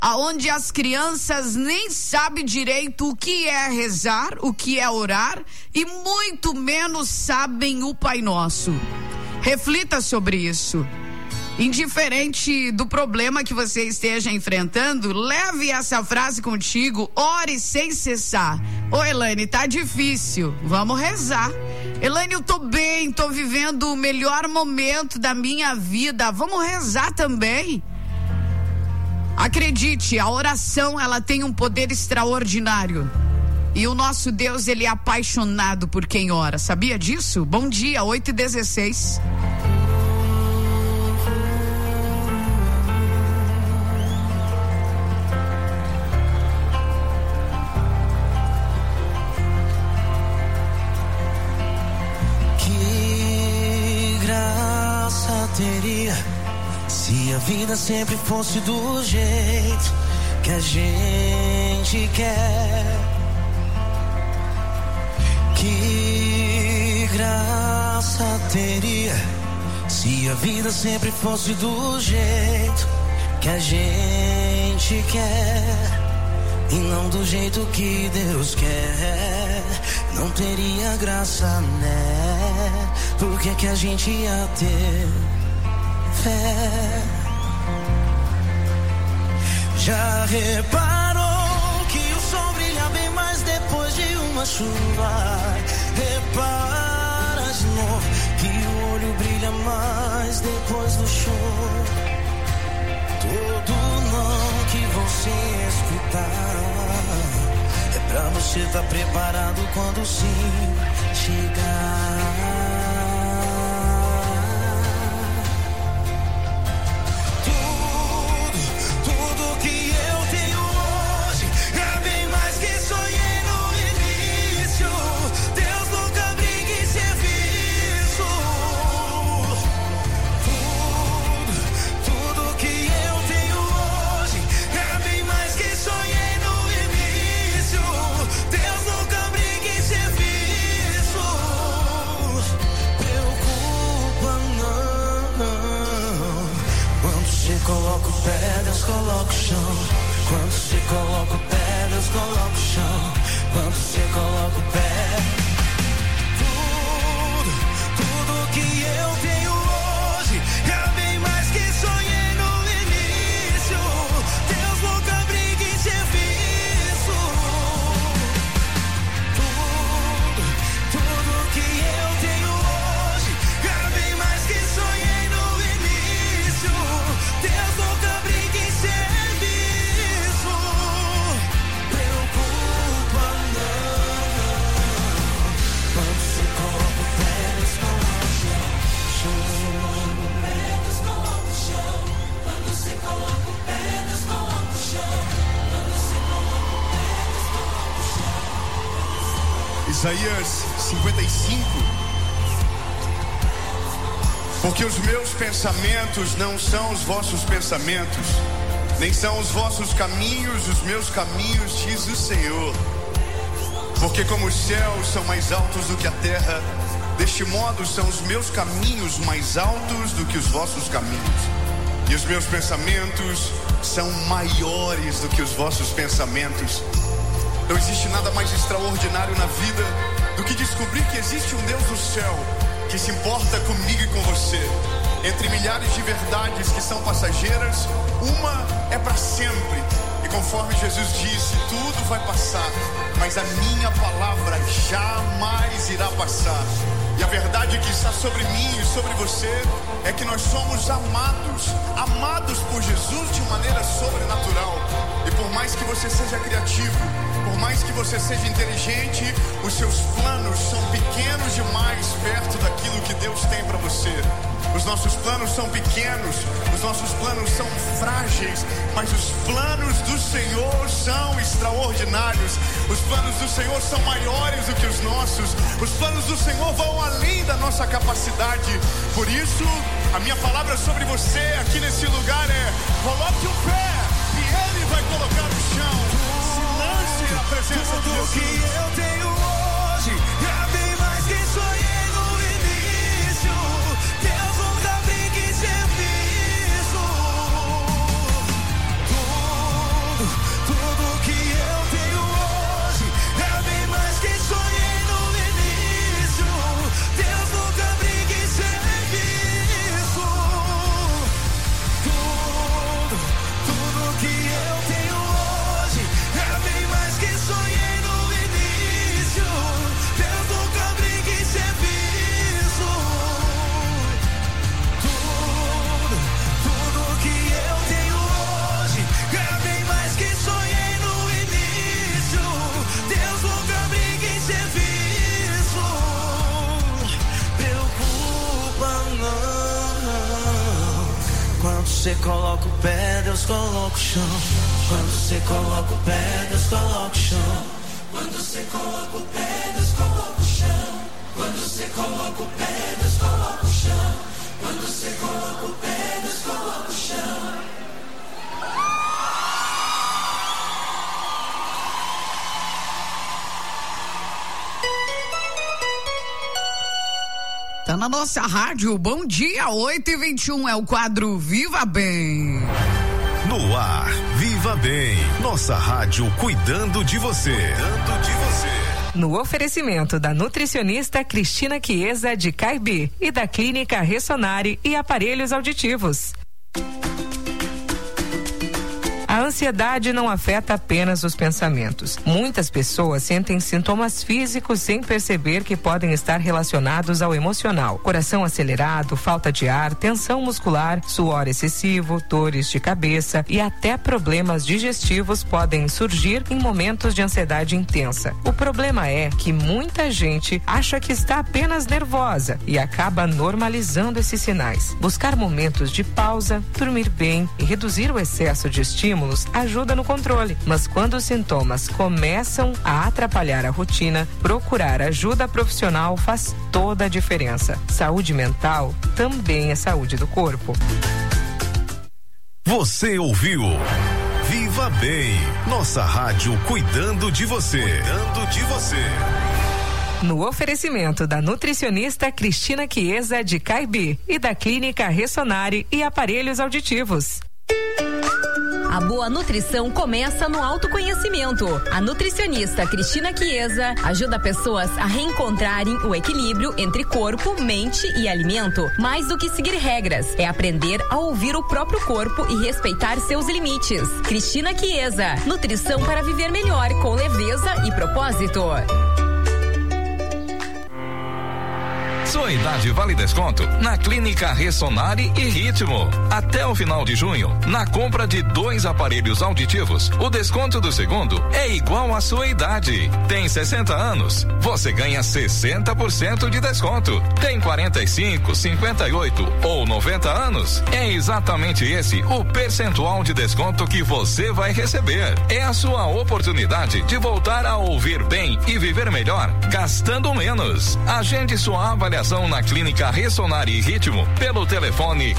aonde as crianças nem sabem direito o que é rezar, o que é orar e muito menos sabem o Pai Nosso. Reflita sobre isso. Indiferente do problema que você esteja enfrentando, leve essa frase contigo, ore sem cessar. Ô Elaine, tá difícil, vamos rezar. Elaine, eu tô bem, tô vivendo o melhor momento da minha vida, vamos rezar também. Acredite, a oração, ela tem um poder extraordinário. E o nosso Deus, ele é apaixonado por quem ora, sabia disso? Bom dia, 8h16. Teria se a vida sempre fosse do jeito que a gente quer. Que graça teria se a vida sempre fosse do jeito que a gente quer e não do jeito que Deus quer. Não teria graça, né? Por que a gente ia ter fé? Já reparou que o sol brilha bem mais depois de uma chuva? Repara de novo que o olho brilha mais depois do choro. Todo não que você escutar é pra você estar preparado quando sim chegar. Coloca o pé, Deus coloca o chão. Quando você coloca o pé, Deus coloca o chão. Quando você coloca o pé, tudo que eu tenho hoje é bem mais que sonhei no início. Deus nunca briga em serviço. Tudo que eu tenho hoje é bem mais que sonhei no início. Deus nunca briga em serviço. Preocupa não. Quando você coloca o pé, Deus coloca o chão. Quando você coloca o pé, Deus coloca o chão. Quando você coloca o pé, Deus coloca o chão. Isaías 55. Porque os meus pensamentos não são os vossos pensamentos, nem são os vossos caminhos os meus caminhos, diz o Senhor. Porque como os céus são mais altos do que a terra, deste modo são os meus caminhos mais altos do que os vossos caminhos, e os meus pensamentos são maiores do que os vossos pensamentos. Não existe nada mais extraordinário na vida do que descobrir que existe um Deus do céu que se importa comigo e com você. Entre milhares de verdades que são passageiras, uma é para sempre. E conforme Jesus disse, tudo vai passar, mas a minha palavra jamais irá passar. E a verdade que está sobre mim e sobre você é que nós somos amados por Jesus de maneira sobrenatural. E por mais que você seja criativo, por mais que você seja inteligente, os seus planos são pequenos demais perto daquilo que Deus tem para você. Os nossos planos são pequenos, os nossos planos são frágeis, mas os planos do Senhor são extraordinários. Os planos do Senhor são maiores do que os nossos. Os planos do Senhor vão além da nossa capacidade. Por isso, a minha palavra sobre você aqui nesse lugar é: coloque o pé e Ele vai colocar o chão. Se lance na presença de Deus. Tudo que eu tenho hoje é bem mais que sonhei no início. Deus nunca briga em serviço. que eu tenho hoje é bem mais que sonhei no início. Deus nunca brinca em serviço. Tudo que eu tenho hoje é bem mais que sonhei no início. Deus nunca brinca em serviço. Preocupa não. Quando você coloca o pé, Deus coloca o chão. Quando você coloca o pé, Deus coloca o chão. Quando você coloca o pé, Deus coloca o chão. Quando você coloca o pé, Deus coloca o chão. Quando você coloca o pé, Deus coloca o chão. Tá na nossa rádio, bom dia, 8h21, é o quadro Viva Bem. No ar, Viva Bem, nossa rádio cuidando de você. No oferecimento da nutricionista Cristina Chiesa de Caibi e da Clínica Ressonare e Aparelhos Auditivos. A ansiedade não afeta apenas os pensamentos. Muitas pessoas sentem sintomas físicos sem perceber que podem estar relacionados ao emocional. Coração acelerado, falta de ar, tensão muscular, suor excessivo, dores de cabeça e até problemas digestivos podem surgir em momentos de ansiedade intensa. O problema é que muita gente acha que está apenas nervosa e acaba normalizando esses sinais. Buscar momentos de pausa, dormir bem e reduzir o excesso de estímulos ajuda no controle, mas quando os sintomas começam a atrapalhar a rotina, procurar ajuda profissional faz toda a diferença. Saúde mental também é saúde do corpo. Você ouviu Viva Bem, nossa rádio cuidando de você. No oferecimento da nutricionista Cristina Chiesa de Caibi e da Clínica Ressonare e Aparelhos Auditivos. A boa nutrição começa no autoconhecimento. A nutricionista Cristina Chiesa ajuda pessoas a reencontrarem o equilíbrio entre corpo, mente e alimento. Mais do que seguir regras, é aprender a ouvir o próprio corpo e respeitar seus limites. Cristina Chiesa, nutrição para viver melhor com leveza e propósito. Sua idade vale desconto na Clínica Ressonare e Ritmo. Até o final de junho, na compra de 2 aparelhos auditivos, o desconto do segundo é igual à sua idade. Tem 60 anos, você ganha 60% de desconto. Tem 45, 58 ou 90 anos, é exatamente esse o percentual de desconto que você vai receber. É a sua oportunidade de voltar a ouvir bem e viver melhor, gastando menos. Agende sua avaliação na Clínica Ressonare e Ritmo pelo telefone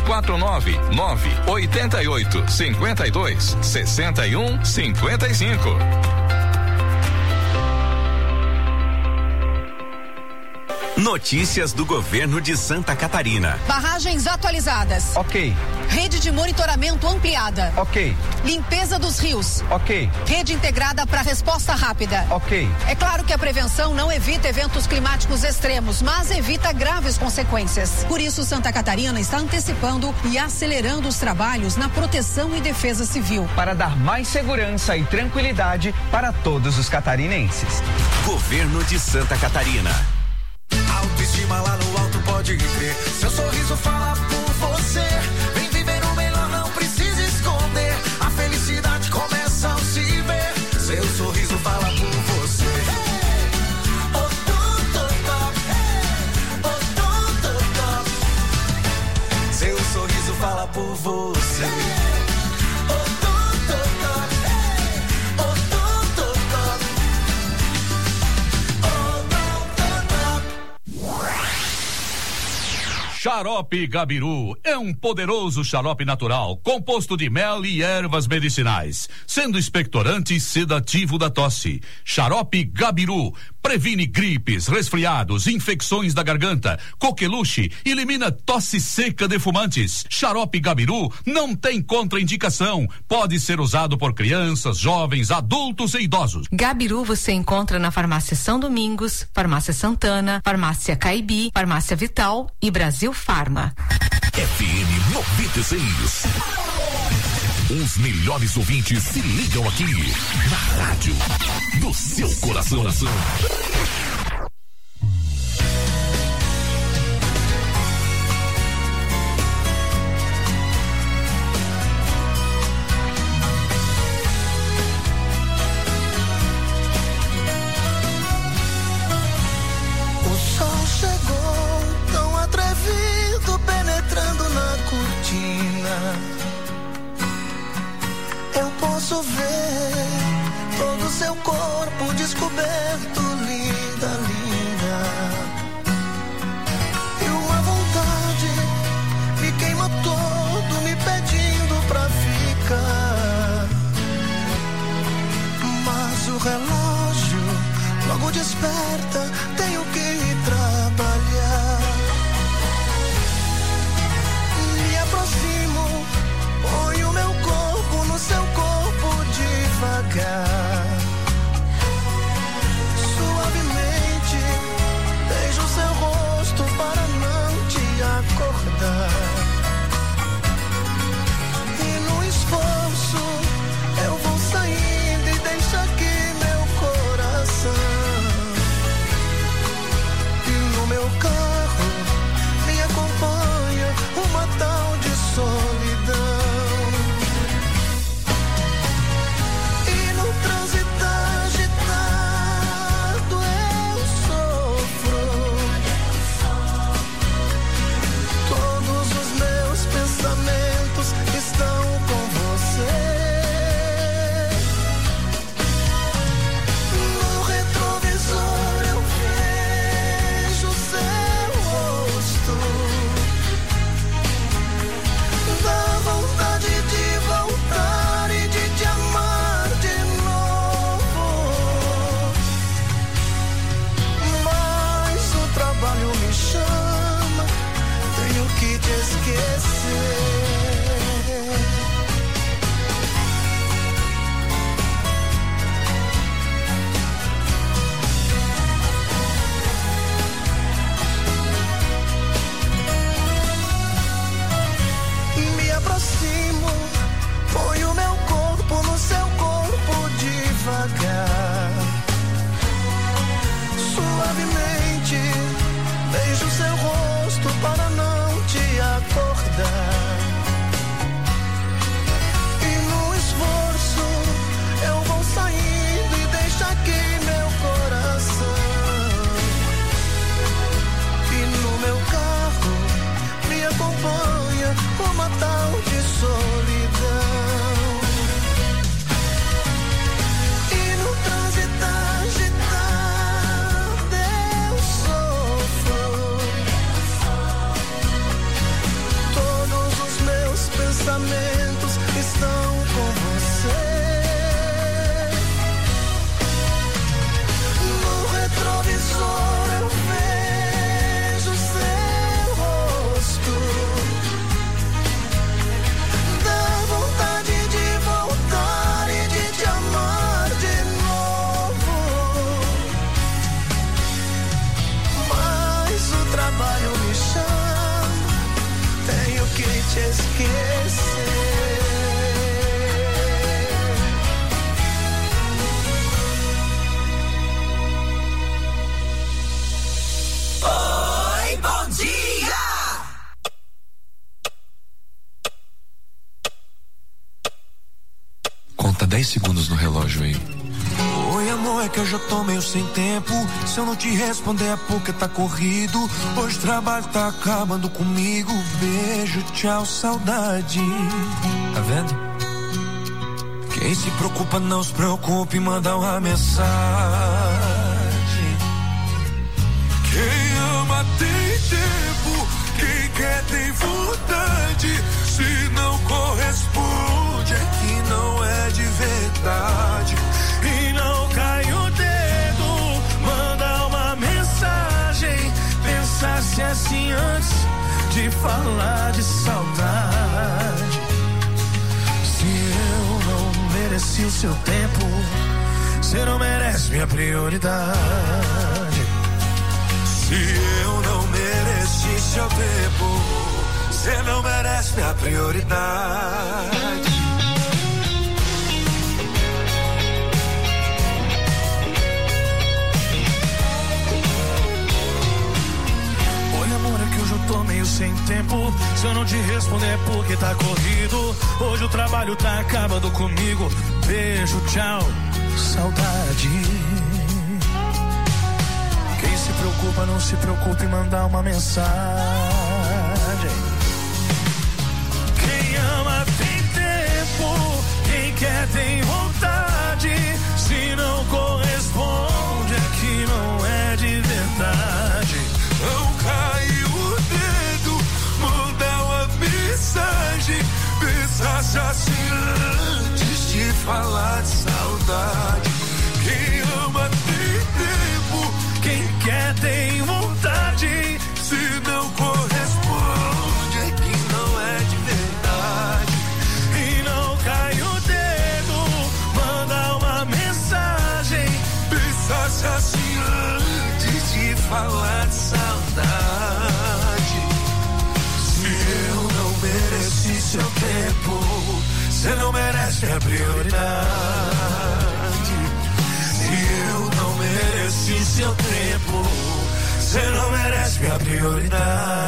499-88-52-61-55. Notícias do governo de Santa Catarina. Barragens atualizadas. Ok. Rede de monitoramento ampliada. Ok. Limpeza dos rios. Ok. Rede integrada para resposta rápida. Ok. É claro que a prevenção não evita eventos climáticos extremos, mas evita graves consequências. Por isso, Santa Catarina está antecipando e acelerando os trabalhos na proteção e defesa civil. Para dar mais segurança e tranquilidade para todos os catarinenses. Governo de Santa Catarina. Autoestima lá no alto, pode crer. Seu sorriso fala por você. Vem viver o melhor, não precisa esconder. A felicidade começa ao se ver. Seu sorriso fala por você. Seu sorriso fala por você. Xarope Gabiru é um poderoso xarope natural, composto de mel e ervas medicinais, sendo expectorante e sedativo da tosse. Xarope Gabiru previne gripes, resfriados, infecções da garganta, coqueluche, elimina tosse seca de fumantes. Xarope Gabiru não tem contraindicação, pode ser usado por crianças, jovens, adultos e idosos. Gabiru você encontra na Farmácia São Domingos, Farmácia Santana, Farmácia Caibi, Farmácia Vital e Brasil Farma. FM 96. Os melhores ouvintes se ligam aqui na rádio do seu coração. Posso ver todo o seu corpo descoberto, linda, linda. E uma vontade me queima todo, me pedindo pra ficar. Mas o relógio logo desperta, tenho que trabalhar. Me aproximo, ponho o meu corpo no seu corpo devagar. Suavemente beijo seu rosto para não te acordar. E no esforço eu vou saindo e deixo aqui meu coração. E no meu carro me acompanha uma tal de solidão. Estão com você. No retrovisor eu vejo seu rosto. Dá vontade de voltar e de te amar de novo. Mas o trabalho me chama, tenho que te esquecer. Põe o meu corpo no seu corpo devagar. Suavemente beijo seu rosto para não te acordar. E no esforço eu vou saindo e deixo aqui meu coração. E no meu carro me acompanha uma tal de solidão. E no trânsito agitado eu sofro. Todos os meus pensamentos estão com você. No retrovisor eu vejo seu rosto. Que te esquecer. Oi, bom dia! Conta 10 segundos no relógio aí. Oi, amor, é que eu já tô meio sem tempo. Se eu não te responder é porque tá corrido. Hoje o trabalho tá acabando comigo. Beijo, tchau, saudade. Tá vendo? Quem se preocupa não se preocupe, manda uma mensagem. Quem ama tem tempo, quem quer tem vontade. Se não corresponde é que não é de verdade. E não cai o dedo, manda uma mensagem. Pensasse assim antes de falar de saudade. Se eu não mereci o seu tempo, você não merece minha prioridade. Se eu não mereci seu tempo, você não merece minha prioridade. pode responder porque tá corrido. Hoje o trabalho tá acabando comigo. Beijo, tchau, saudade. Quem se preocupa, não se preocupe em mandar uma mensagem. Quem ama tem tempo, quem quer tem vontade. Se não corresponde é que não é de verdade. Não cai o dedo, manda uma mensagem. Pensasse assim antes de falar de saudade. Quem ama tem tempo, quem quer tem vontade. Se não corresponde é que não é de verdade. E não cai o dedo, manda uma mensagem. Pensasse assim antes de falar de saudade. Se eu não mereci seu tempo, você não merece a prioridade. Se eu não mereci seu tempo, você não merece minha prioridade.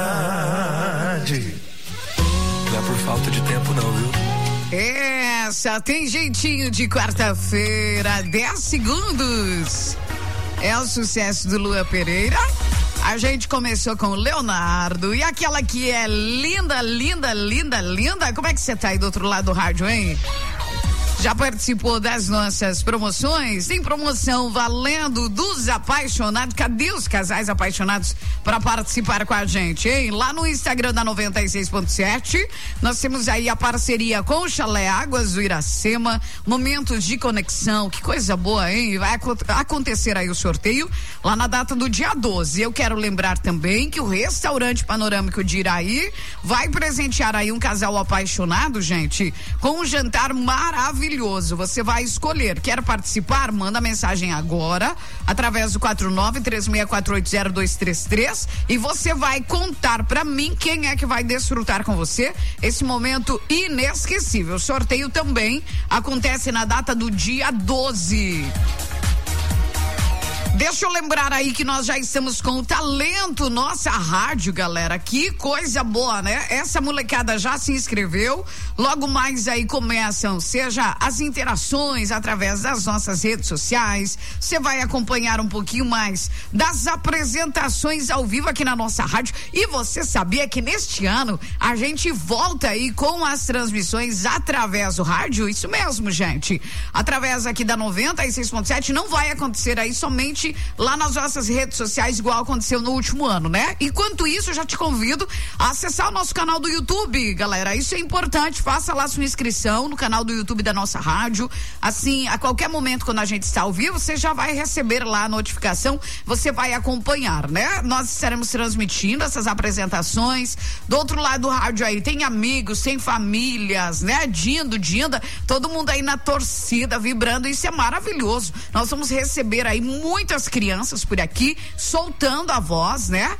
Não é por falta de tempo não, viu? Essa tem jeitinho de quarta-feira, 10 segundos. É o sucesso do Lua Pereira. A gente começou com o Leonardo. E aquela que é linda, linda, linda, linda. Como é que você tá aí do outro lado do rádio, hein? Já participou das nossas promoções? Tem promoção valendo dos apaixonados. Cadê os casais apaixonados para participar com a gente, hein? Lá no Instagram da 96.7, nós temos aí a parceria com o Chalé Águas do Iracema, momentos de conexão, que coisa boa, hein? Vai acontecer aí o sorteio lá na data do dia 12. Eu quero lembrar também que o Restaurante Panorâmico de Iraí vai presentear aí um casal apaixonado, gente, com um jantar maravilhoso. Você vai escolher. Quer participar? Manda mensagem agora através do 4936480233 e você vai contar pra mim quem é que vai desfrutar com você esse momento inesquecível. O sorteio também acontece na data do dia 12. Deixa eu lembrar aí que nós já estamos com o Talento Nossa Rádio, galera. Que coisa boa, né? Essa molecada já se inscreveu. Logo mais aí começam, seja as interações através das nossas redes sociais. Você vai acompanhar um pouquinho mais das apresentações ao vivo aqui na nossa rádio. E você sabia que neste ano a gente volta aí com as transmissões através do rádio? Isso mesmo, gente. Através aqui da 96.7, não vai acontecer aí somente lá nas nossas redes sociais, igual aconteceu no último ano, né? Enquanto isso, eu já te convido a acessar o nosso canal do YouTube, galera. Isso é importante, faça lá sua inscrição no canal do YouTube da nossa rádio. Assim, a qualquer momento, quando a gente está ao vivo, você já vai receber lá a notificação, você vai acompanhar, né? Nós estaremos transmitindo essas apresentações. Do outro lado do rádio aí, tem amigos, tem famílias, né? Dinda, todo mundo aí na torcida, vibrando, isso é maravilhoso. Nós vamos receber aí muitas crianças por aqui, soltando a voz, né?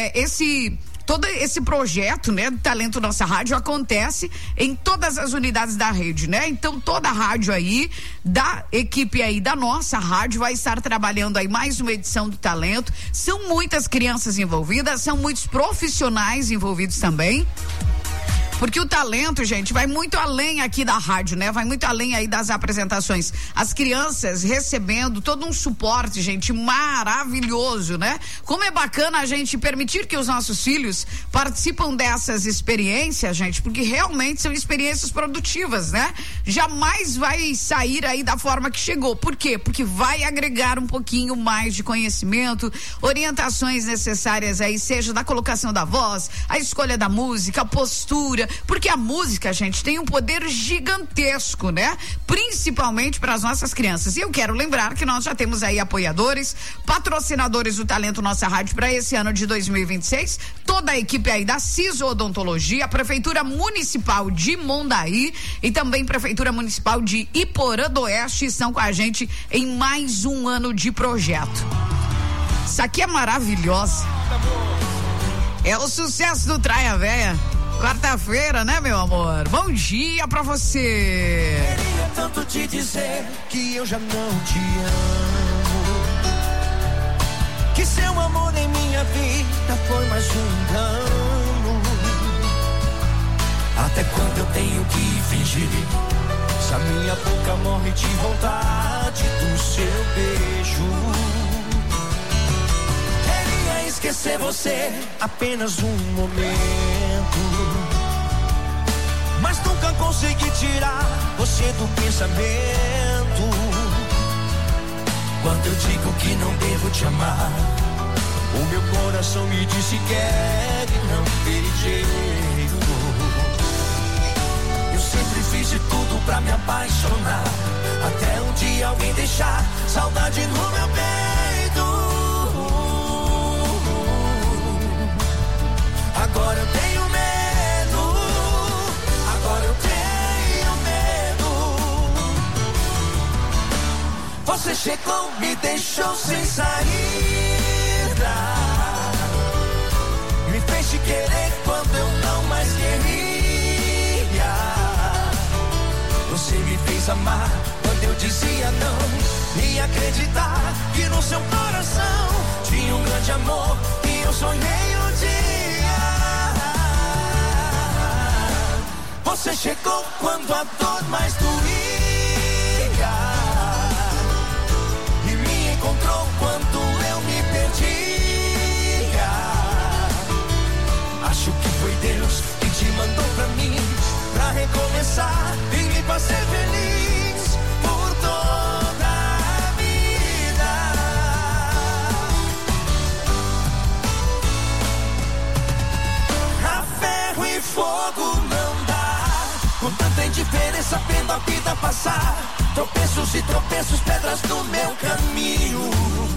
Todo esse projeto, né, do Talento Nossa Rádio acontece em todas as unidades da rede, né? Então toda a rádio aí, da equipe aí da nossa rádio vai estar trabalhando aí mais uma edição do Talento. São muitas crianças envolvidas, são muitos profissionais envolvidos também. Porque o talento, gente, vai muito além aqui da rádio, né? Vai muito além aí das apresentações. As crianças recebendo todo um suporte, gente, maravilhoso, né? Como é bacana a gente permitir que os nossos filhos participam dessas experiências, gente, porque realmente são experiências produtivas, né? Jamais vai sair aí da forma que chegou. Por quê? Porque vai agregar um pouquinho mais de conhecimento, orientações necessárias aí, seja da colocação da voz, a escolha da música, a postura, porque a música, gente, tem um poder gigantesco, né? Principalmente para as nossas crianças. E eu quero lembrar que nós já temos aí apoiadores, patrocinadores do Talento Nossa Rádio para esse ano de 2026. Toda a equipe aí da Ciso Odontologia, a Prefeitura Municipal de Mondaí e também Prefeitura Municipal de Iporã do Oeste estão com a gente em mais um ano de projeto. Isso aqui é maravilhoso. É o sucesso do Traia Véia. Quarta-feira, né, meu amor? Bom dia pra você. Queria tanto te dizer que eu já não te amo, que seu amor em minha vida foi mais um engano. Até quando eu tenho que fingir? Se a minha boca morre de vontade do seu beijo. Queria esquecer você apenas um momento, mas nunca consegui tirar você do pensamento. Quando eu digo que não devo te amar, o meu coração me diz que quer e não tem jeito. Eu sempre fiz de tudo pra me apaixonar, até um dia alguém deixar saudade no meu peito. Agora eu tenho medo, agora eu tenho medo. Você chegou, me deixou sem saída, me fez te querer quando eu não mais queria. Você me fez amar quando eu dizia não, e acreditar que no seu coração tinha um grande amor que eu sonhei um dia. Você chegou quando a dor mais doía, e me encontrou quando eu me perdia. Acho que foi Deus que te mandou pra mim, pra recomeçar e me fazer feliz por toda a vida. A ferro e fogo não dá, com tanta indiferença vendo a vida passar. Tropeços e tropeços, pedras no meu caminho.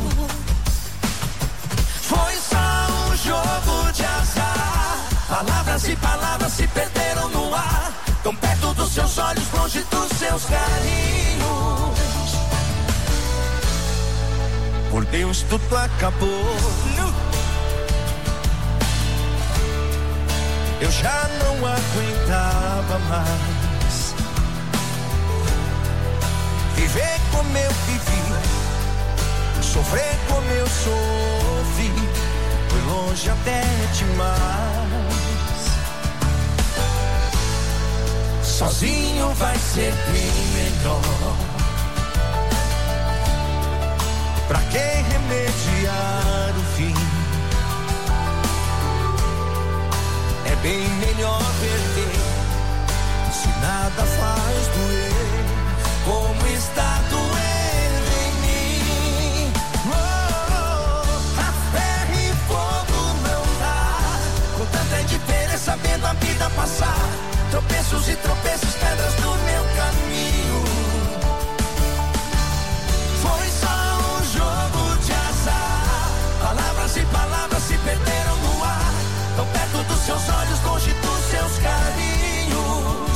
Foi só um jogo de azar, palavras e palavras se perderam no ar, tão perto dos seus olhos, longe dos seus carinhos. Por Deus, tudo acabou. Eu já não aguentava mais viver como eu vivi, sofrer como eu sofri. Foi longe até demais. Sozinho vai ser bem melhor. Pra que remediar o fim? É bem melhor perder, se nada faz doer, como está doendo em mim. A ferro e fogo não dá, com tanta indiferença vendo a vida passar. Tropeços e tropeços, pedras no meu caminho. Foi só um jogo de azar, palavras e palavras se perderam no ar, tão perto dos seus olhos, longe dos seus carinhos.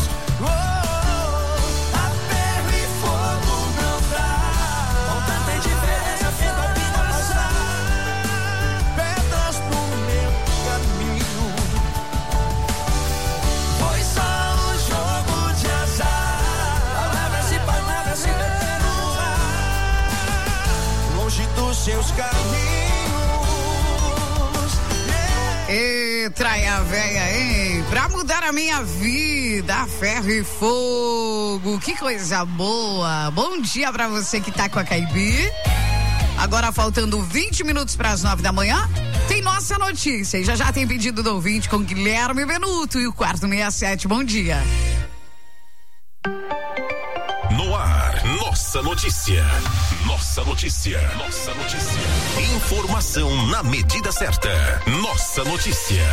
A ferro e fogo não dá, com tanta indiferença vendo a vida passar. Pedras no meu caminho. Foi só um jogo de azar, palavras e palavras se perderam no ar, longe dos seus caminhos. E traia véia, hein? Pra mudar a minha vida, a ferro e fogo. Que coisa boa. Bom dia pra você que tá com a Caibi. Agora faltando 20 minutos pras 9 da manhã, tem nossa notícia. E já tem pedido do ouvinte com Guilherme Benuto e o quarto 67. Bom dia. No ar, nossa notícia. Nossa notícia. Nossa notícia. Informação na medida certa. Nossa notícia.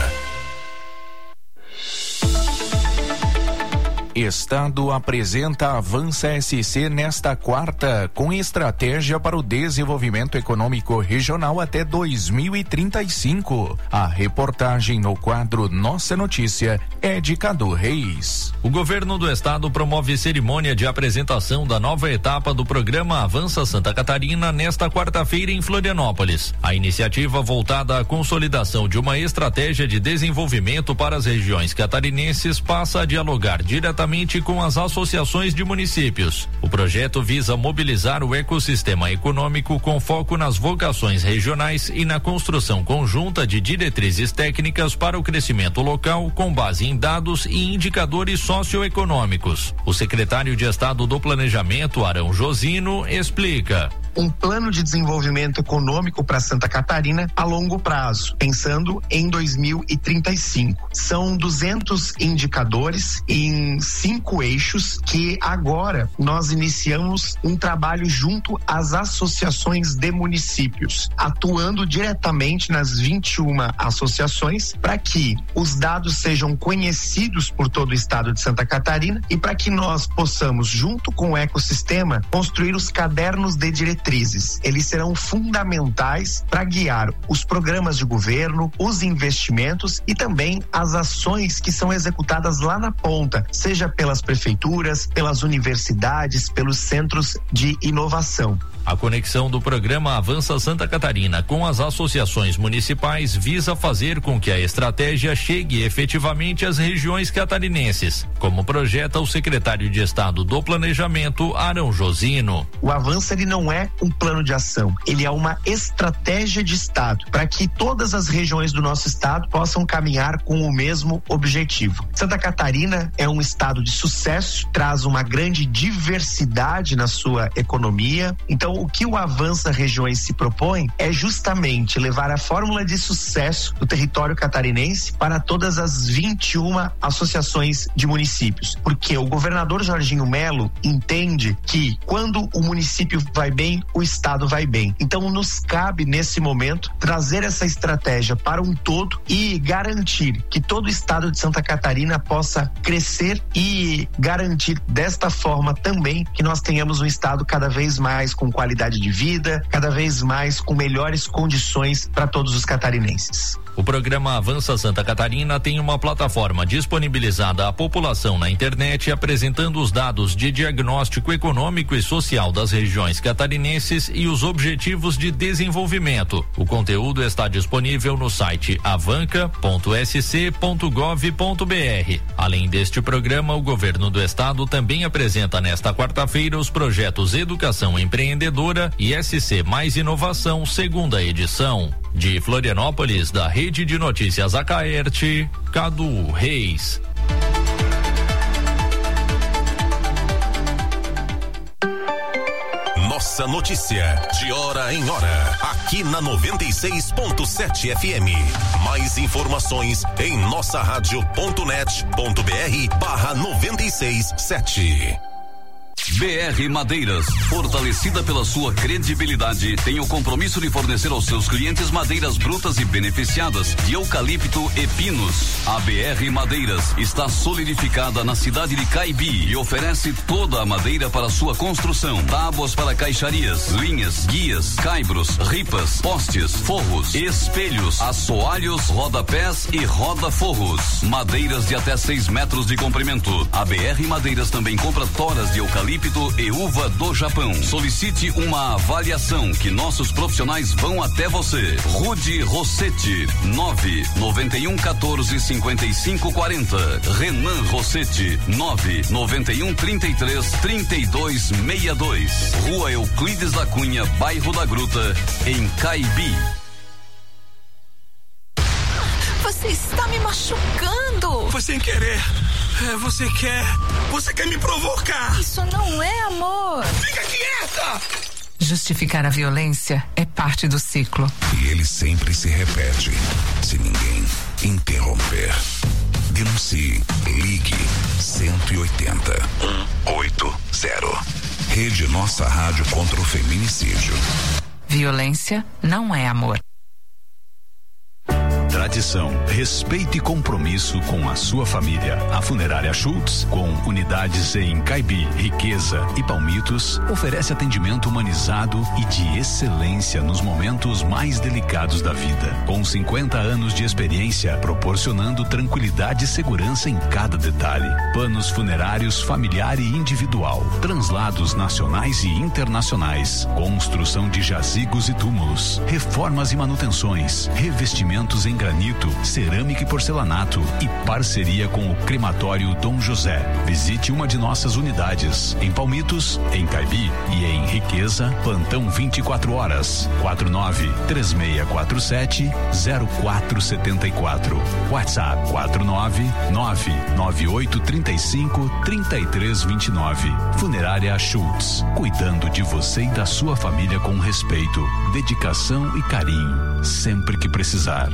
Estado apresenta Avança SC nesta quarta, com estratégia para o desenvolvimento econômico regional até 2035. A reportagem no quadro Nossa Notícia é de Cadu Reis. O governo do estado promove cerimônia de apresentação da nova etapa do programa Avança Santa Catarina nesta quarta-feira em Florianópolis. A iniciativa voltada à consolidação de uma estratégia de desenvolvimento para as regiões catarinenses passa a dialogar diretamente juntamente com as associações de municípios. O projeto visa mobilizar o ecossistema econômico com foco nas vocações regionais e na construção conjunta de diretrizes técnicas para o crescimento local com base em dados e indicadores socioeconômicos. O secretário de Estado do Planejamento, Arão Josino, explica. Um plano de desenvolvimento econômico para Santa Catarina a longo prazo, pensando em 2035. São 200 indicadores em 5 eixos que agora nós iniciamos um trabalho junto às associações de municípios, atuando diretamente nas 21 associações para que os dados sejam conhecidos por todo o estado de Santa Catarina e para que nós possamos, junto com o ecossistema, construir os cadernos de diretrizes. Eles serão fundamentais para guiar os programas de governo, os investimentos e também as ações que são executadas lá na ponta, seja pelas prefeituras, pelas universidades, pelos centros de inovação. A conexão do programa Avança Santa Catarina com as associações municipais visa fazer com que a estratégia chegue efetivamente às regiões catarinenses, como projeta o secretário de Estado do Planejamento, Arão Josino. O Avança ele não é um plano de ação, ele é uma estratégia de Estado para que todas as regiões do nosso estado possam caminhar com o mesmo objetivo. Santa Catarina é um estado de sucesso, traz uma grande diversidade na sua economia, então o que o Avança Regiões se propõe é justamente levar a fórmula de sucesso do território catarinense para todas as 21 associações de municípios, porque o governador Jorginho Melo entende que quando o município vai bem, o estado vai bem. Então nos cabe nesse momento trazer essa estratégia para um todo e garantir que todo o estado de Santa Catarina possa crescer e garantir desta forma também que nós tenhamos um estado cada vez mais com qualidade de vida, cada vez mais com melhores condições para todos os catarinenses. O programa Avança Santa Catarina tem uma plataforma disponibilizada à população na internet apresentando os dados de diagnóstico econômico e social das regiões catarinenses e os objetivos de desenvolvimento. O conteúdo está disponível no site avanca.sc.gov.br. Além deste programa, o governo do estado também apresenta nesta quarta-feira os projetos Educação Empreendedora e SC Mais Inovação, segunda edição. De Florianópolis, da Rede de Notícias Acaerte, Cadu Reis. Nossa notícia, de hora em hora, aqui na 96.7 FM. Mais informações em nossa rádio.net.br/967. BR Madeiras, fortalecida pela sua credibilidade, tem o compromisso de fornecer aos seus clientes madeiras brutas e beneficiadas de eucalipto e pinos. A BR Madeiras está solidificada na cidade de Caibi e oferece toda a madeira para sua construção, tábuas para caixarias, linhas, guias, caibros, ripas, postes, forros, espelhos, assoalhos, rodapés e roda-forros. Madeiras de até 6 metros de comprimento. A BR Madeiras também compra toras de eucalipto e uva do Japão. Solicite uma avaliação que nossos profissionais vão até você. Rude Rossetti, 991145540. Renan Rossetti, 991333262. Rua Euclides da Cunha, bairro da Gruta, em Caibi. Você está me machucando. Foi sem querer. Você quer me provocar. Isso não é amor. Fica quieta. Justificar a violência é parte do ciclo. E ele sempre se repete, se ninguém interromper. Denuncie. Ligue 180 180. Rede Nossa Rádio contra o Feminicídio. Violência não é amor. Tradição, respeito e compromisso com a sua família. A Funerária Schultz, com unidades em Caibi, Riqueza e Palmitos, oferece atendimento humanizado e de excelência nos momentos mais delicados da vida. Com 50 anos de experiência, proporcionando tranquilidade e segurança em cada detalhe. Planos funerários familiar e individual, translados nacionais e internacionais, construção de jazigos e túmulos, reformas e manutenções, revestimentos em granito granito, cerâmica e porcelanato e parceria com o Crematório Dom José. Visite uma de nossas unidades em Palmitos, em Caibi e em Riqueza, plantão 24 horas, 49-3647-0474. WhatsApp 499-9835-3329. Funerária Schultz, cuidando de você e da sua família com respeito, dedicação e carinho, sempre que precisar.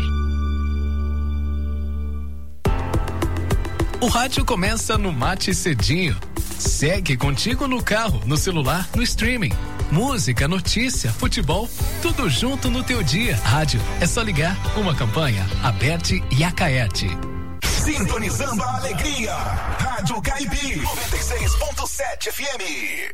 O rádio começa no Mate Cedinho. Segue contigo no carro, no celular, no streaming. Música, notícia, futebol, tudo junto no teu dia. Rádio, é só ligar. Uma campanha, Aberte e Acaete. Sintonizando a alegria. Rádio Caibi 96.7 FM.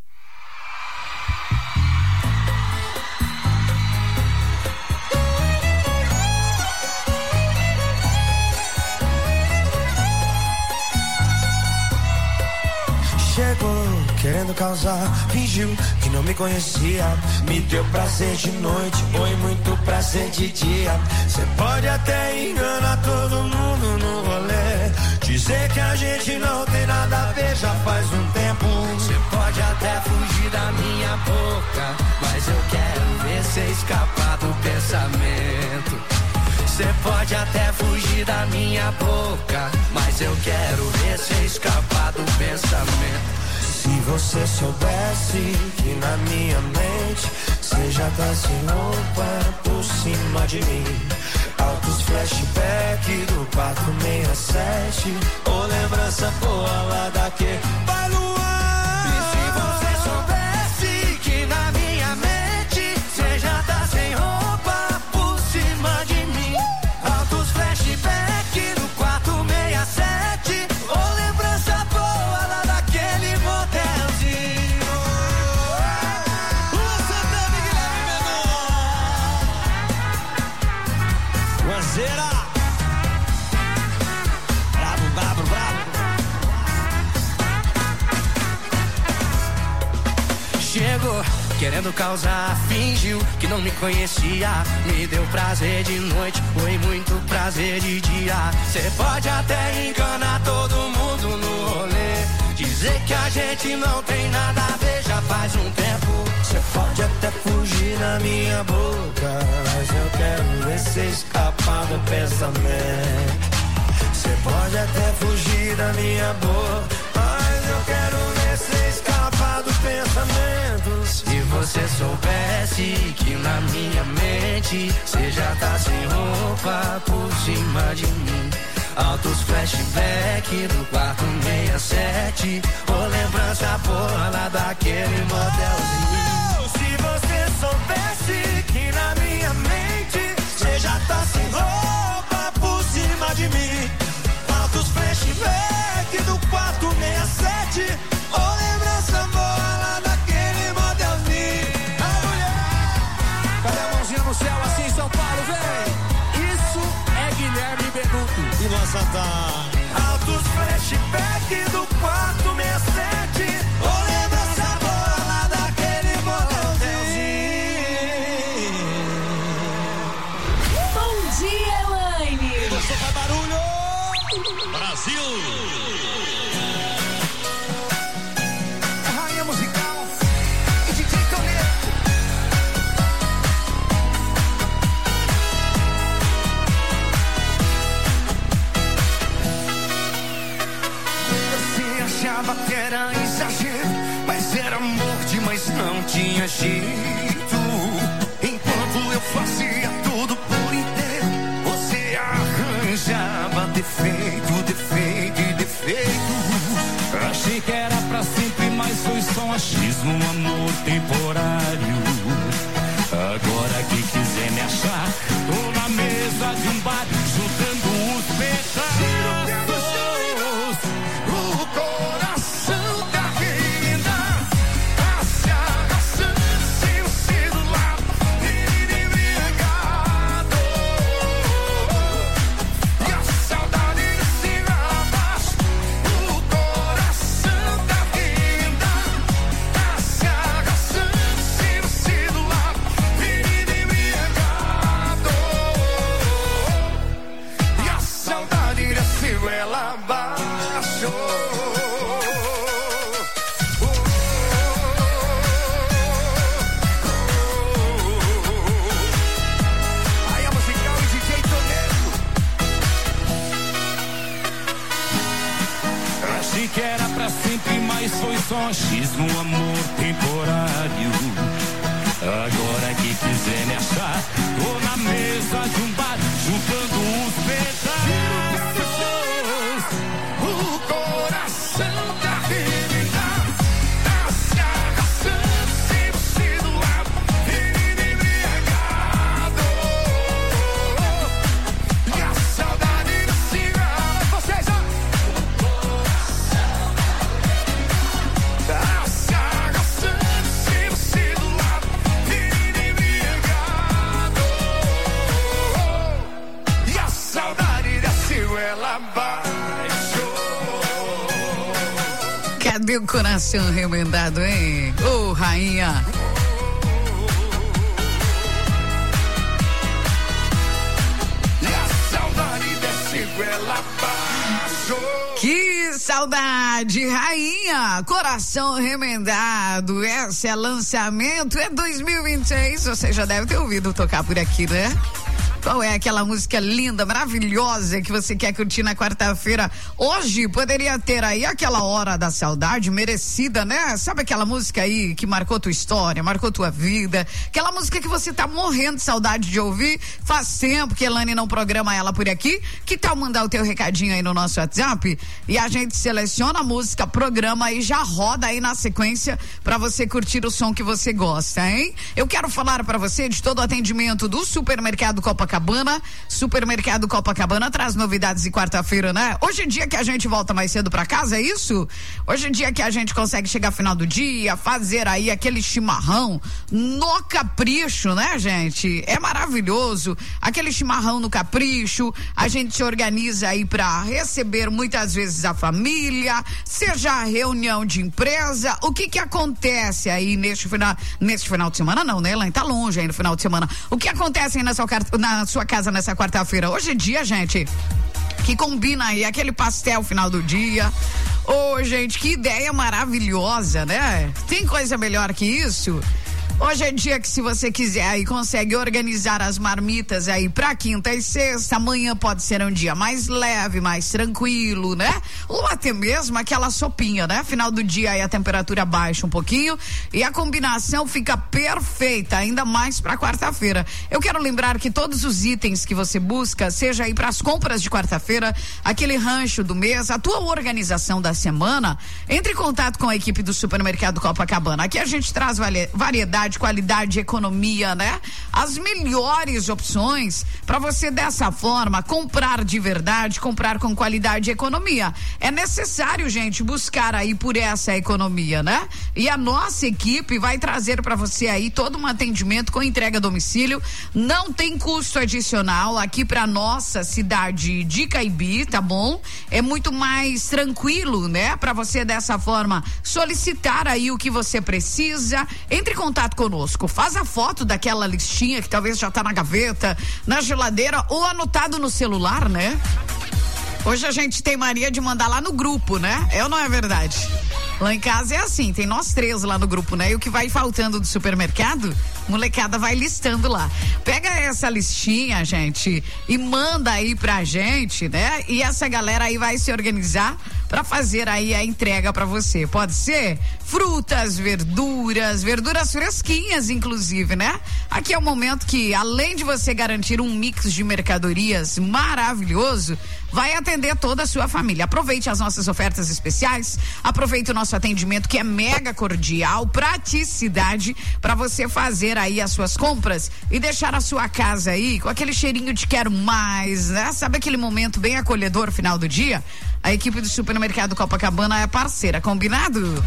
Chegou querendo causar, fingiu que não me conhecia. Me deu prazer de noite, foi muito prazer de dia. Cê pode até enganar todo mundo no rolê, dizer que a gente não tem nada a ver já faz um tempo. Cê pode até fugir da minha boca, mas eu quero ver cê escapar do pensamento. Cê pode até fugir da minha boca, mas eu quero ver cê escapar do pensamento. Se você soubesse que na minha mente cê já tá sem roupa por cima de mim. Altos flashback do 467, ou lembrança boa lá daquele vai Luan. E se você soubesse que na minha mente cê já tá sem roupa por cima de mim. Altos flashback do 467, ou lembrança boa lá daquele motelzinho. Lua Santana e Guilherme Menor. Guazeira. Bravo, bravo, bravo. Chegou querendo causar, fingiu que não me conhecia. Me deu prazer de noite, foi muito prazer de dia. Cê pode até enganar todo mundo no rolê, dizer que a gente não tem nada a ver já faz um tempo. Cê pode até fugir na minha boca, mas eu quero ver cê escapar do pensamento. Cê pode até fugir da minha boca, mas eu quero ver cê escapar do pensamento. Se você soubesse que na minha mente cê já tá sem roupa por cima de mim. Altos flashback do 467, ou lembrança boa lá daquele motelzinho. Se você soubesse que na minha mente cê já tá sem roupa por cima de mim. Altos flashback do 467, ou lembrança boa lá daquele motelzinho. A mulher, cadê a mãozinha no céu assim em São Paulo, vem? Isso é Guilherme Benuto e Luan Santana. Altos flashback do 467, ou lembrança boa lá daquele motelzinho. Bom dia, Elaine. Você faz barulho. Brasil. Rainha musical e DJ Toneto. Você achava que era exagero, mas era amor demais, não tinha jeito. Enquanto eu fazia tudo por inteiro, você arranjava defeito, defeito e defeito. Achei que era pra sempre, mas foi só um achismo, um amor temporário. Agora que quiser me achar, tô na mesa de um bar, juntando os pedaços. O coração da ainda tá se arrastando sem o celular, embriagado. E a saudade se abaixo. O coração da ainda tá se arrastando machismo, amor temporário. Agora que quiser me achar, tô na mesa de um bar, juntando uns pedaços. O coração tá arrebentado, tá se arrastando sem você do lado, embriagado. E a saudade da cidade, vocês já. Tá se arrastando sem você do lado, embriagado. E a saudade desceu, ela baixou. Cadê o coração remendado, hein? Ô, rainha. E a saudade desceu, ela baixou. Que saudade, rainha, coração remendado, esse é lançamento, é 2026, você já deve ter ouvido tocar por aqui, né? Qual é aquela música linda, maravilhosa que você quer curtir na quarta-feira? Hoje poderia ter aí aquela hora da saudade merecida, né? Sabe aquela música aí que marcou tua história, marcou tua vida? Aquela música que você tá morrendo de saudade de ouvir. Faz tempo que Elane não programa ela por aqui. Que tal mandar o teu recadinho aí no nosso WhatsApp? E a gente seleciona a música, programa e já roda aí na sequência pra você curtir o som que você gosta, hein? Eu quero falar pra você de todo o atendimento do Supermercado Copacabana. Supermercado Copacabana traz novidades de quarta-feira, né? Hoje é dia que a gente volta mais cedo pra casa, é isso? Hoje é dia que a gente consegue chegar final do dia, fazer aí aquele chimarrão no capricho, né, gente? É maravilhoso. Aquele chimarrão no capricho, a gente se organiza aí pra receber muitas vezes a família, seja reunião de empresa. O que acontece aí neste final de semana? Não, né, Elaine? Tá longe aí no final de semana. O que acontece aí na sua casa nessa quarta-feira? Hoje é dia, gente, que combina aí aquele pastel final do dia. Ô, gente, que ideia maravilhosa, né? Tem coisa melhor que isso? Hoje é dia que, se você quiser aí, consegue organizar as marmitas aí pra quinta e sexta. Amanhã pode ser um dia mais leve, mais tranquilo, né? Ou até mesmo aquela sopinha, né? Final do dia aí a temperatura baixa um pouquinho e a combinação fica perfeita, ainda mais pra quarta-feira. Eu quero lembrar que todos os itens que você busca, seja aí pras compras de quarta-feira, aquele rancho do mês, a tua organização da semana, entre em contato com a equipe do Supermercado Copacabana. Aqui a gente traz variedade, qualidade, economia, né? As melhores opções para você, dessa forma, comprar de verdade, comprar com qualidade e economia. É necessário, gente, buscar aí por essa economia, né? E a nossa equipe vai trazer para você aí todo um atendimento com entrega a domicílio. Não tem custo adicional aqui para nossa cidade de Caibi, tá bom? É muito mais tranquilo, né? Para você, dessa forma, solicitar aí o que você precisa. Entre em contato conosco, faz a foto daquela listinha que talvez já tá na gaveta, na geladeira ou anotado no celular, né? Hoje a gente tem mania de mandar lá no grupo, né? É ou não é verdade? Lá em casa é assim, tem nós três lá no grupo, né? E o que vai faltando do supermercado, molecada vai listando lá. Pega essa listinha, gente, e manda aí pra gente, né? E essa galera aí vai se organizar pra fazer aí a entrega pra você. Pode ser frutas, verduras fresquinhas, inclusive, né? Aqui é o momento que, além de você garantir um mix de mercadorias maravilhoso, vai atender toda a sua família. Aproveite as nossas ofertas especiais, aproveite o nosso atendimento, que é mega cordial, praticidade para você fazer aí as suas compras e deixar a sua casa aí com aquele cheirinho de quero mais, né? Sabe aquele momento bem acolhedor final do dia? A equipe do Supermercado Copacabana é parceira, combinado?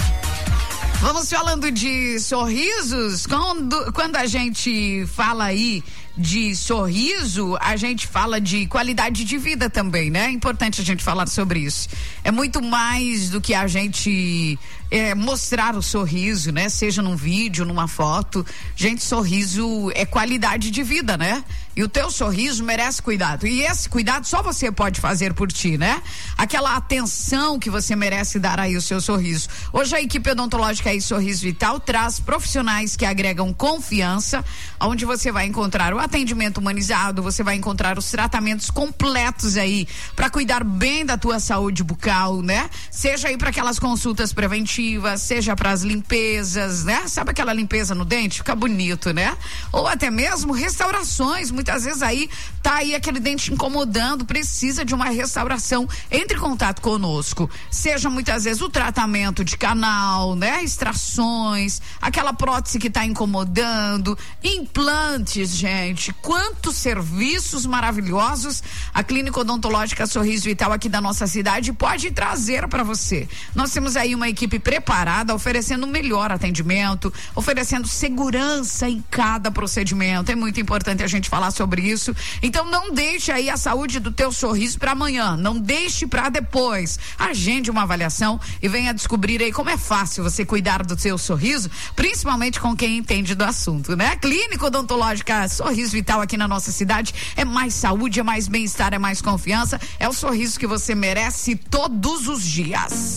Vamos falando de sorrisos. Quando a gente fala aí de sorriso, a gente fala de qualidade de vida também, né? É importante a gente falar sobre isso. É muito mais do que a gente mostrar o sorriso, né? Seja num vídeo, numa foto. Gente, sorriso é qualidade de vida, né? E o teu sorriso merece cuidado. E esse cuidado só você pode fazer por ti, né? Aquela atenção que você merece dar aí ao seu sorriso. Hoje a equipe odontológica aí Sorriso Vital traz profissionais que agregam confiança, onde você vai encontrar o atendimento humanizado, você vai encontrar os tratamentos completos aí para cuidar bem da tua saúde bucal, né? Seja aí para aquelas consultas preventivas, seja para as limpezas, né? Sabe aquela limpeza no dente? Fica bonito, né? Ou até mesmo restaurações, muitas vezes aí tá aí aquele dente incomodando, precisa de uma restauração. Entre em contato conosco. Seja muitas vezes o tratamento de canal, né? Extrações, aquela prótese que tá incomodando, implantes, gente, quantos serviços maravilhosos a Clínica Odontológica Sorriso Vital aqui da nossa cidade pode trazer para você. Nós temos aí uma equipe preparada, oferecendo o melhor atendimento, oferecendo segurança em cada procedimento. É muito importante a gente falar sobre isso. Então não deixe aí a saúde do teu sorriso para amanhã, não deixe para depois. Agende uma avaliação e venha descobrir aí como é fácil você cuidar do seu sorriso, principalmente com quem entende do assunto, né? Clínica Odontológica Sorriso Vital aqui na nossa cidade é mais saúde, é mais bem-estar, é mais confiança, é o sorriso que você merece todos os dias.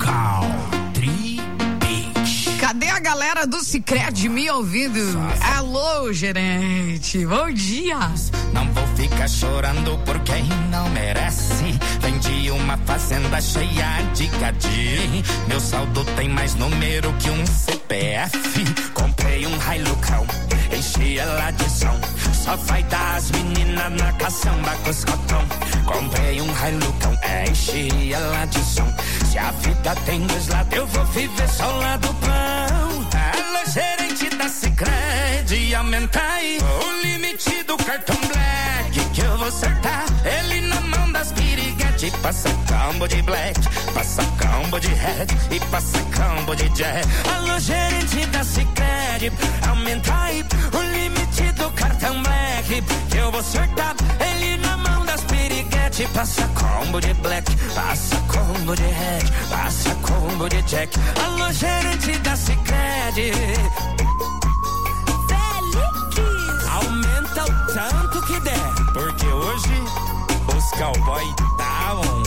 Cadê a galera do Sicredi me ouvindo? Alô, gerente, bom dia. Não vou ficar chorando por quem não merece. Vendi uma fazenda cheia de gadi. Meu saldo tem mais número que um CPF. Comprei um Hilucão, enchi ela de som. Só vai dar as meninas na caçamba com os cotão. Comprei um Hilucão, enchi ela de som. Se a vida tem dois lados, eu vou viver só o lado bom. Alô, gerente da Sicredi, aumenta aí o limite do cartão Black, que eu vou acertar ele na mão das piriguete. Passa combo de Black, passa combo de Red e passa combo de Jack. Alô, gerente da Sicredi, aumenta aí o limite do cartão Black, que eu vou acertar ele na mão das piriguete. Passa combo de Black, passa combo de Red, passa combo de Jack. Alô, gerente da Sicredi, aumenta o tanto que der, porque hoje os cowboy tá on.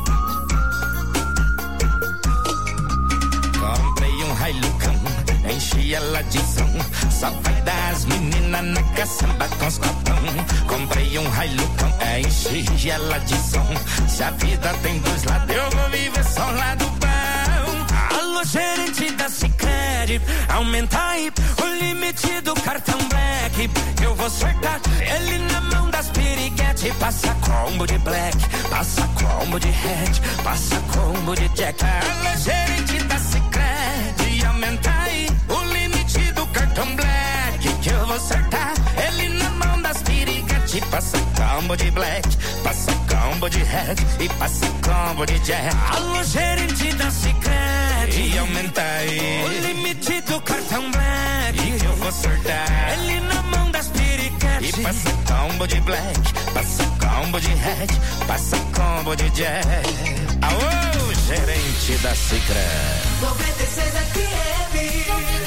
Comprei um Hilucão, enchi ela de som. Só vai dar as meninas na caçamba com os copão. Comprei um Hilucão, enchi ela de som. Se a vida tem dois lados, eu vou viver só o lado bom. Alô, gerente da Sicredi, aumenta aí o limite do cartão Black, eu vou acertar ele na mão das piriguete. Passa combo de Black, passa combo de Red, passa combo de Jack. Alô, gerente da Sicredi, aumenta aí o limite do cartão Black, que eu vou acertar ele na mão das piriguete. Passa combo de Black, passa combo de Red e passa combo de Jack. Alô, gerente da Sicredi, aumenta aí o limite do cartão Black, que eu vou acertar ele na mão das piriguete. E passa combo de Black, passa combo de Red, passa combo de Jack. Alô, gerente da Sicredi. 96 FM.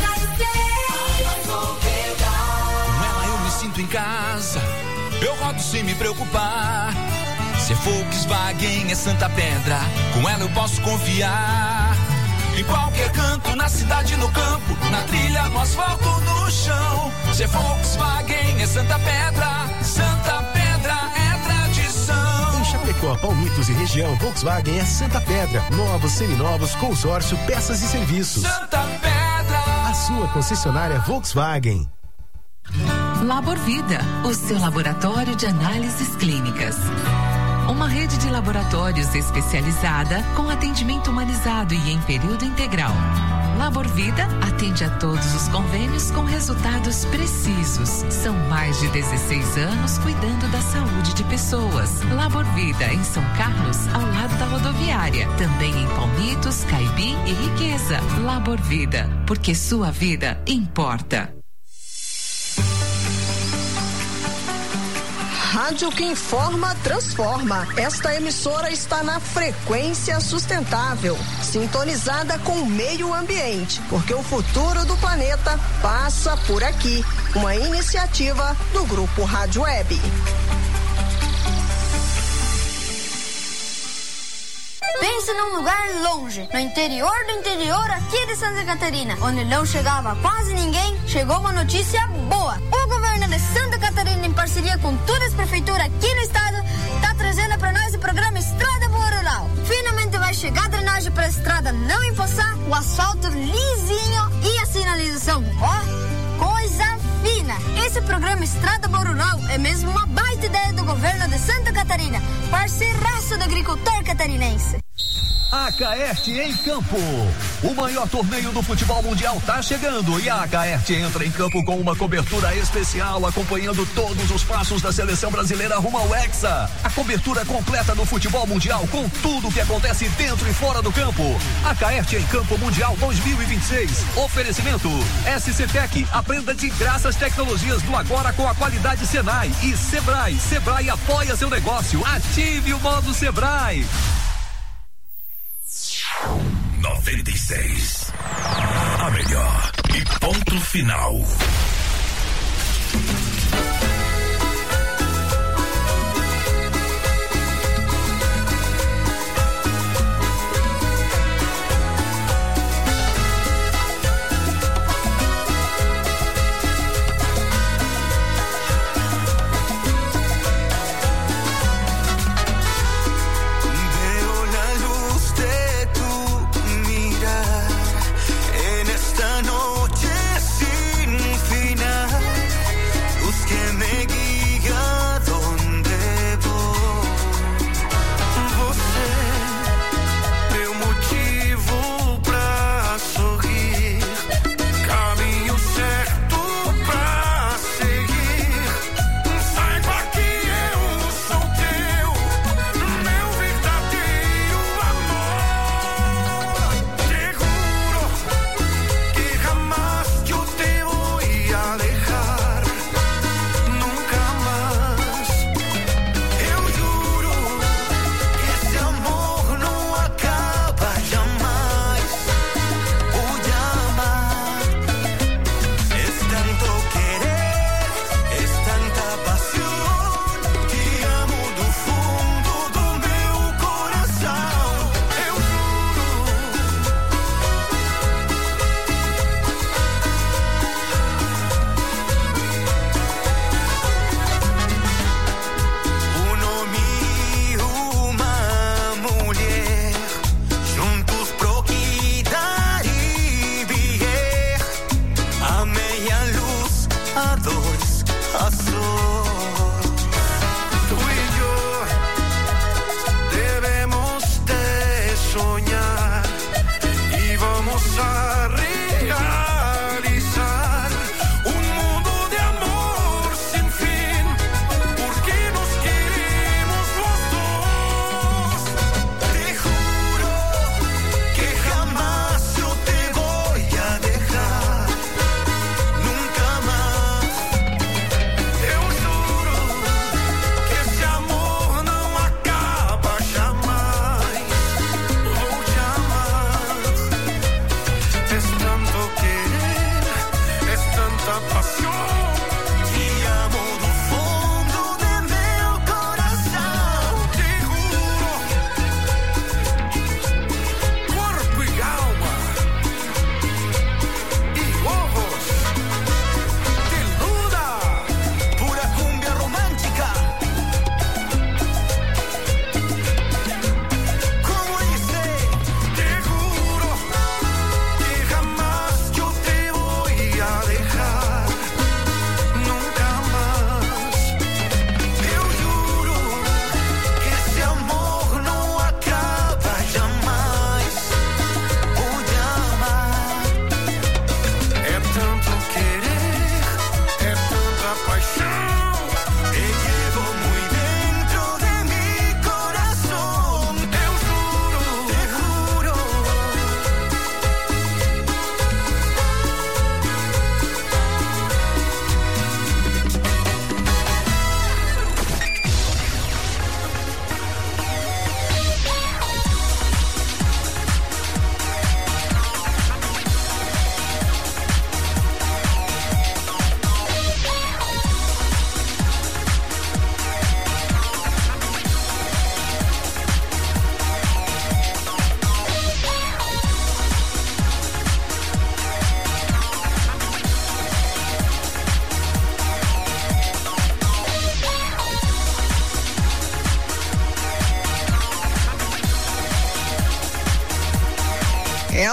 Com ela eu me sinto em casa, eu rodo sem me preocupar. Se é Volkswagen, é Santa Pedra, com ela eu posso confiar. Em qualquer canto, na cidade, no campo, na trilha, no asfalto, no chão. Se é Volkswagen, é Santa Pedra é tradição. Em Chapecó, Palmitos e região, Volkswagen é Santa Pedra. Novos, seminovos, consórcio, peças e serviços. Santa Pedra, a sua concessionária Volkswagen. Labor Vida, o seu laboratório de análises clínicas. Uma rede de laboratórios especializada com atendimento humanizado e em período integral. Labor Vida atende a todos os convênios com resultados precisos. São mais de 16 anos cuidando da saúde de pessoas. Labor Vida em São Carlos, ao lado da rodoviária. Também em Palmitos, Caibi e Riqueza. Labor Vida, porque sua vida importa. Rádio que informa, transforma. Esta emissora está na frequência sustentável, sintonizada com o meio ambiente, porque o futuro do planeta passa por aqui. Uma iniciativa do Grupo Rádio Web. Fosse num lugar longe, no interior do interior aqui de Santa Catarina, onde não chegava quase ninguém, chegou uma notícia boa. O governo de Santa Catarina, em parceria com todas as prefeituras aqui no estado, tá trazendo para nós o programa Estrada Boa Rural. Finalmente vai chegar a drenagem para a estrada não empoçar, o asfalto lisinho e a sinalização. Ó, coisa fina. Esse programa Estrada Boa Rural é mesmo uma baita ideia do governo de Santa Catarina, parceiraço do agricultor catarinense. Acaerte em campo. O maior torneio do futebol mundial tá chegando e a Acaerte entra em campo com uma cobertura especial acompanhando todos os passos da seleção brasileira rumo ao Hexa. A cobertura completa do futebol mundial com tudo que acontece dentro e fora do campo. Acaerte em Campo Mundial 2026. Oferecimento SCTec. Aprenda de graça as tecnologias do agora com a qualidade Senai e Sebrae. Sebrae apoia seu negócio. Ative o modo Sebrae. 96. A melhor e ponto final.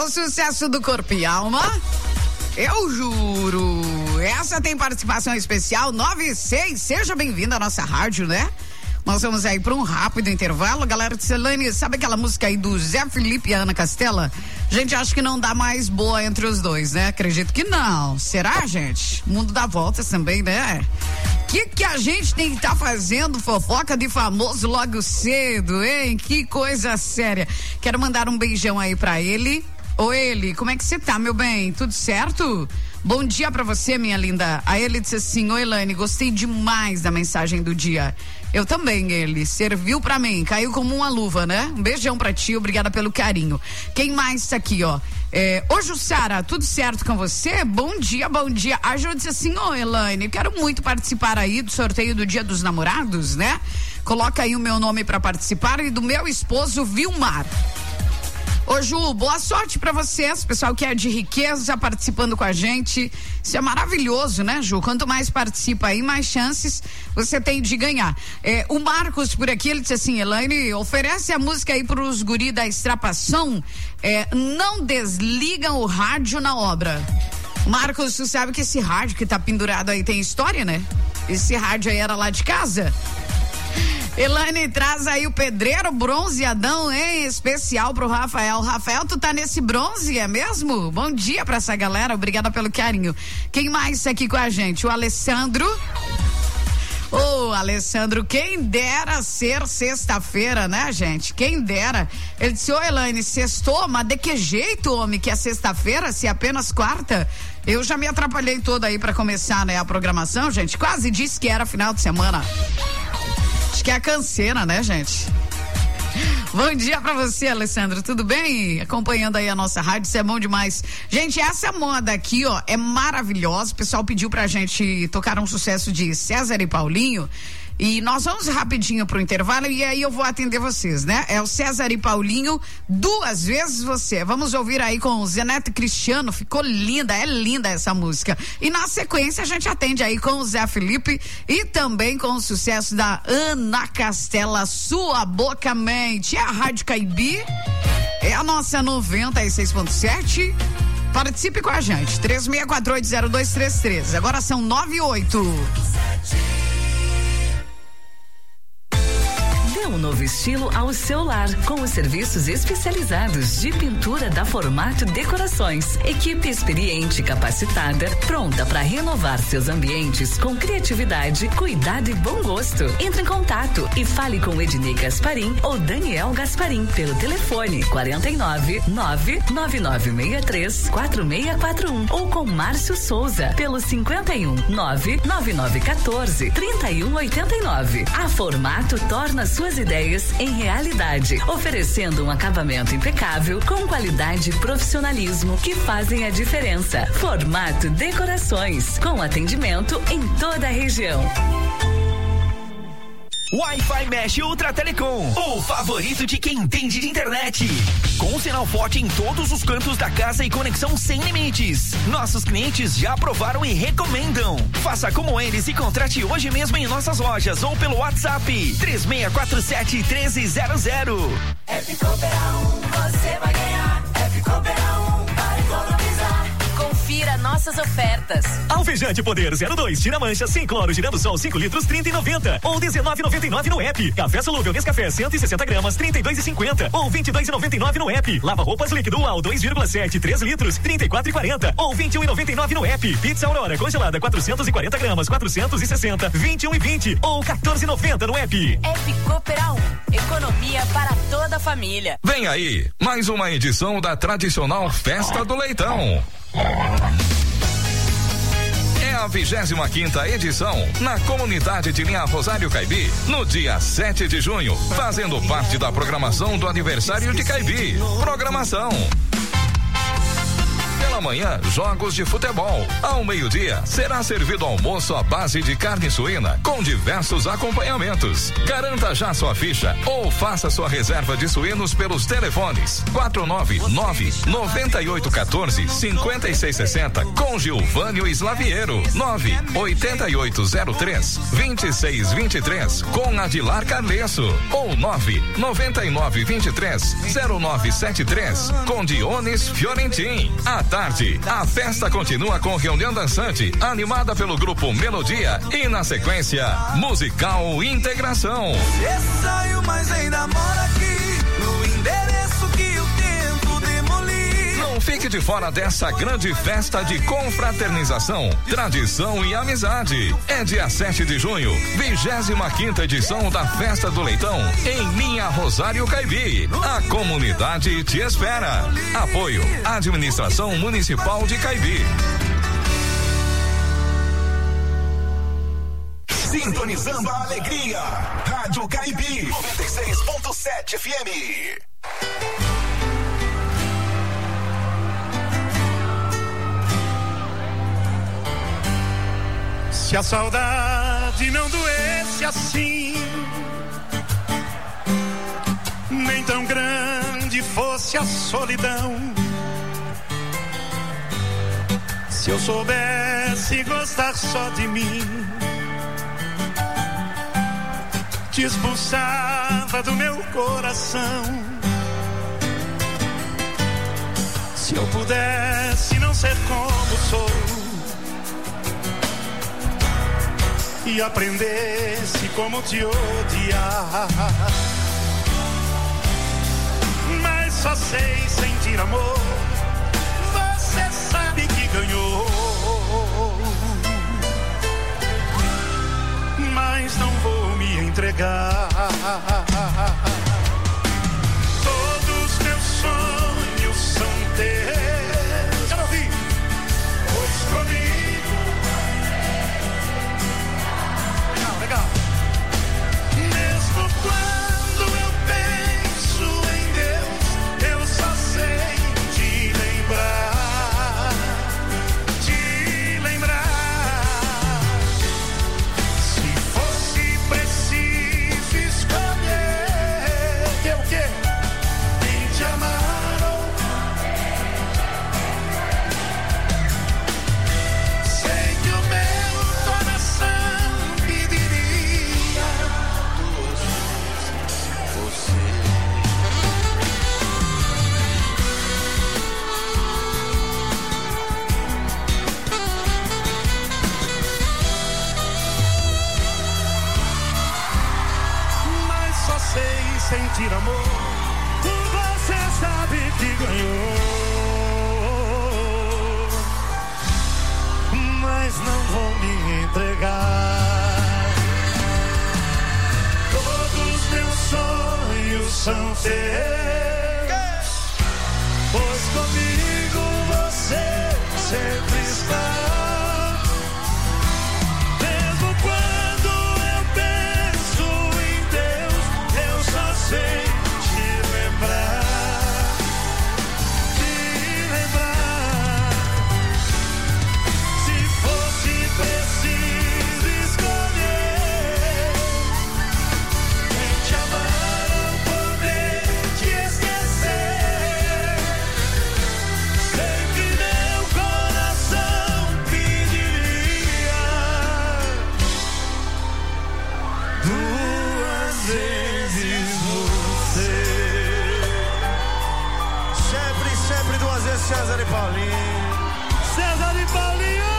o sucesso do Corpo e Alma. Eu juro. Essa tem participação especial 96. Seja bem-vindo à nossa rádio, né? Nós vamos aí para um rápido intervalo. Galera de Celane, sabe aquela música aí do Zé Felipe e Ana Castela? Gente, acho que não dá mais boa entre os dois, né? Acredito que não. Será, gente? O mundo dá voltas também, né? Que a gente tem que estar fazendo fofoca de famoso logo cedo, hein? Que coisa séria. Quero mandar um beijão aí pra ele. Ô, ele, como é que você tá, meu bem? Tudo certo? Bom dia pra você, minha linda. Aí ele disse assim: oi, Elaine, gostei demais da mensagem do dia. Eu também, ele serviu pra mim, caiu como uma luva, né? Um beijão pra ti, obrigada pelo carinho. Quem mais tá aqui, ó? Ô, Jussara, tudo certo com você? Bom dia, bom dia. A Ju disse assim: ô, Elaine, quero muito participar aí do sorteio do Dia dos Namorados, né? Coloca aí o meu nome pra participar e do meu esposo, Vilmar. Ô, Ju, boa sorte pra vocês, pessoal que é de riqueza participando com a gente. Isso é maravilhoso, né, Ju? Quanto mais participa aí, mais chances você tem de ganhar. O Marcos por aqui, ele disse assim: Elaine, oferece a música aí pros guri da Extrapação, não desligam o rádio na obra. Marcos, tu sabe que esse rádio que tá pendurado aí tem história, né? Esse rádio aí era lá de casa. Elaine, traz aí o pedreiro bronzeadão, hein? Especial pro Rafael. Rafael, tu tá nesse bronze, é mesmo? Bom dia pra essa galera, obrigada pelo carinho. Quem mais tá aqui com a gente? O Alessandro. Ô, Alessandro, quem dera ser sexta-feira, né, gente? Quem dera. Ele disse: ô, Elaine, sextou, mas de que jeito, homem, que é sexta-feira, se é apenas quarta? Eu já me atrapalhei toda aí pra começar, né, a programação, gente. Quase disse que era final de semana. Acho que é a canseira, né, gente? Bom dia pra você, Alessandro, tudo bem? Acompanhando aí a nossa rádio, isso é bom demais. Gente, essa moda aqui, ó, é maravilhosa. O pessoal pediu pra gente tocar um sucesso de César e Paulinho. E nós vamos rapidinho pro intervalo e aí eu vou atender vocês, né? É o César e Paulinho, duas vezes você. Vamos ouvir aí com o Zeneto e Cristiano, ficou linda, é linda essa música. E na sequência a gente atende aí com o Zé Felipe e também com o sucesso da Ana Castela, Sua Boca Mente. É a Rádio Caibi, é a nossa 96.7. Participe com a gente, 36480233. Agora são 9:08. Um novo estilo ao seu lar, com os serviços especializados de pintura da Formato Decorações. Equipe experiente e capacitada, pronta para renovar seus ambientes com criatividade, cuidado e bom gosto. Entre em contato e fale com Ednei Gasparim ou Daniel Gasparim pelo telefone 49999634641 ou com Márcio Souza pelo 51-99914-3189. A Formato torna suas ideias em realidade, oferecendo um acabamento impecável com qualidade e profissionalismo que fazem a diferença. Formato Decorações, com atendimento em toda a região. Wi-Fi Mesh Ultra Telecom, o favorito de quem entende de internet. Com sinal forte em todos os cantos da casa e conexão sem limites. Nossos clientes já aprovaram e recomendam. Faça como eles e contrate hoje mesmo em nossas lojas ou pelo WhatsApp 3647-1300. Cooper 1, você vai ganhar. Cooper 1, para economizar. Confira nossas ofertas. Alvejante Poder 02, tira mancha, sem cloro, girando sol 5 litros, 30,90 ou 19,99 no app. Café solúvel Nescafé 160 gramas, 32,50 ou 22,99 no app. Lava roupas líquido UAL 2,7, 3 litros, 34,40 ou 21,99 no app. Pizza Aurora congelada 440 gramas, 460, 21,20 ou 14,90 no app. App Cooper 1, economia para toda a família. Vem aí, mais uma edição da tradicional Festa do Leitão. É a 25ª edição na comunidade de Linha Rosário Caibi, no dia 7 de junho, fazendo parte da programação do aniversário de Caibi. Programação Pela manhã, jogos de futebol. Ao meio-dia, será servido almoço à base de carne suína, com diversos acompanhamentos. Garanta já sua ficha ou faça sua reserva de suínos pelos telefones 499-9814-5660 com Gilvânio Slaviero, 98803-2623 com Adilar Carlesso ou 99923-0973 com Dionis Fiorentin. À tarde, a festa continua com reunião dançante animada pelo grupo Melodia e na sequência, musical Integração. Você saiu, mas ainda mora aqui no endereço que eu tento demolir. Não fique de fora dessa grande festa de confraternização, tradição e amizade. É dia 7 de junho, 25ª edição da Festa do Leitão, em Linha Rosário Caibi. A comunidade te espera. Apoio, Administração Municipal de Caibi. Sintonizando a alegria. Rádio Caibi 96.7 FM. Se a saudade não doesse assim, nem tão grande fosse a solidão, se eu soubesse gostar só de mim, te expulsava do meu coração. Se eu pudesse não ser como sou e aprendesse como te odiar, mas só sei sentir amor. Você sabe que ganhou, mas não vou me entregar. Todos meus sonhos são teus. Quero ouvir. Pois comigo. Legal. Mesmo quando eu penso em Deus, eu só sei te lembrar. Te lembrar. Sentir amor, você sabe que ganhou, mas não vou me entregar. Todos meus sonhos são teus, pois comigo você sempre está. César e Paulinho. César e Paulinho.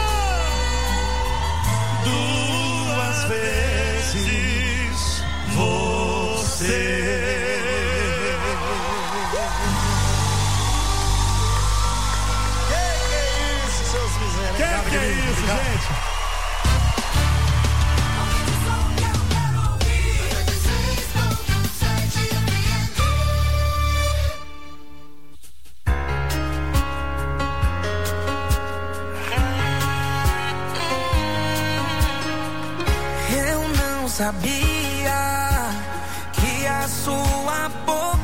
Duas vezes você. Que é isso, seus miseráveis? Que é isso, gente? Sabia que a sua boca